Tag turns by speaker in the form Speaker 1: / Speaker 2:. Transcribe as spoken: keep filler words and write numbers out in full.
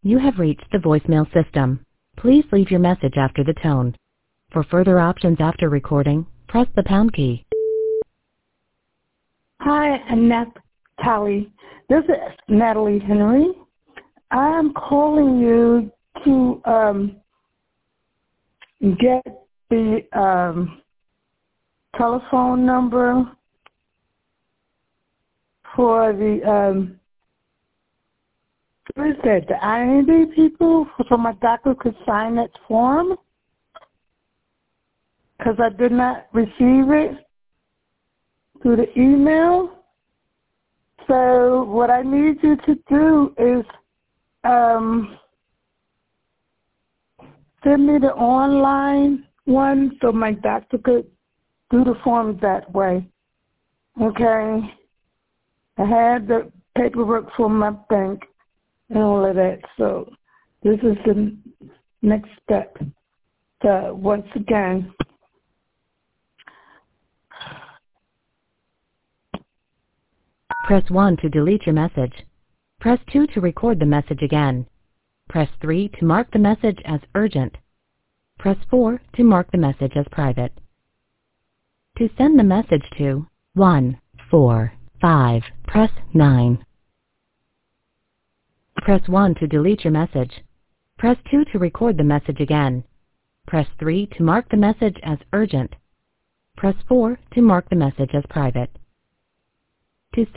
Speaker 1: You have reached the voicemail system. Please leave your message after the tone. For further options after recording, press the pound key.
Speaker 2: Hi, Annette Talley. This is Natalie Henry. I'm calling you to um, get the um, telephone number for the, um, what is that, the I N D people, so my doctor could sign that form, because I did not receive it through the email. So what I need you to do is um, send me the online one so my doctor could do the form that way. Okay? I had the paperwork from my bank and all of that. So this is the next step. So once again,
Speaker 1: Press one to delete your message. Press two to record the message again. Press three to mark the message as urgent. Press four to mark the message as private. To send the message to one four five, press nine. Press one to delete your message. Press two to record the message again. Press three to mark the message as urgent. Press four to mark the message as private.